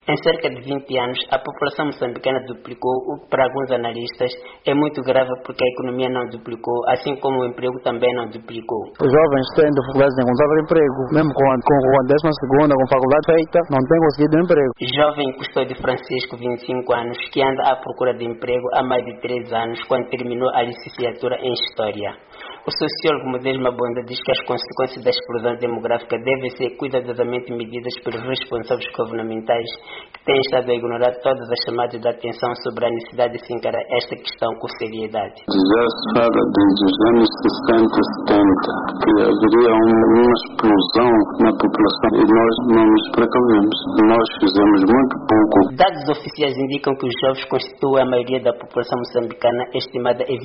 Em cerca de 20 anos, a população moçambicana duplicou, o que para alguns analistas é muito grave porque a economia não duplicou, assim como o emprego também não duplicou. Os jovens têm dificuldades em encontrar emprego, mesmo com a 12ª, com faculdade feita, não têm conseguido emprego. Jovem Custódio Francisco, 25 anos, que anda à procura de emprego há mais de 3 anos, quando terminou a licenciatura em História. O sociólogo Modesma Bonda diz que as consequências da explosão demográfica devem ser cuidadosamente medidas pelos responsáveis governamentais que têm estado a ignorar todas as chamadas de atenção sobre a necessidade de se encarar esta questão com seriedade. Já se fala desde os anos 60, 70 que haveria uma explosão na população e nós não nos precavemos. Nós fizemos muito pouco. Dados oficiais indicam que os jovens constituem a maioria da população moçambicana, estimada em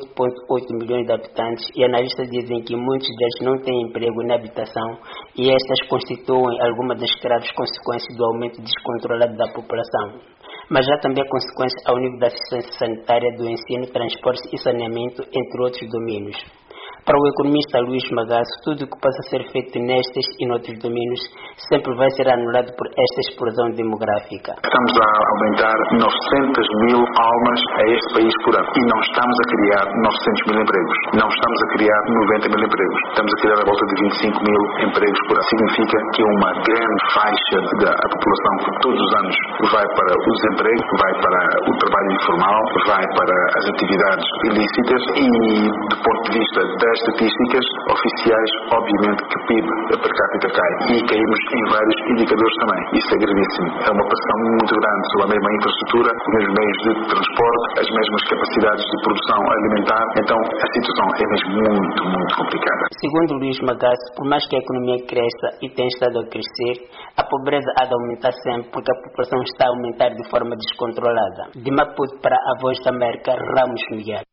28,8 milhões de habitantes, e analistas dizem que muitos deles não têm emprego nem habitação e estas constituem algumas das graves consequências do aumento descontrolado da população. Mas há também consequências ao nível da assistência sanitária, do ensino, transportes e saneamento, entre outros domínios. Para o economista Luís Magasso, tudo o que possa ser feito nestes e noutros domínios sempre vai ser anulado por esta explosão demográfica. Estamos a aumentar 900.000 almas a este país por ano e não estamos a criar 900.000 empregos. Não estamos a criar 90.000 empregos. Estamos a criar a volta de 25.000 empregos por ano. Significa que uma grande faixa da população que todos os anos vai para o desemprego, vai para o trabalho informal, vai para as atividades ilícitas e, do ponto de vista das estatísticas oficiais, obviamente que o PIB per capita cai e caímos em vários indicadores também. Isso é gravíssimo. É uma pressão muito grande sobre a mesma infraestrutura, os mesmos meios de transporte, as mesmas capacidades de produção alimentar. Então a situação é mesmo muito complicada. Segundo Luís Magasso, por mais que a economia cresça e tenha estado a crescer, a pobreza há de aumentar sempre porque a população está a aumentar de forma descontrolada. De Maputo para a Voz da América, Ramos Miguel.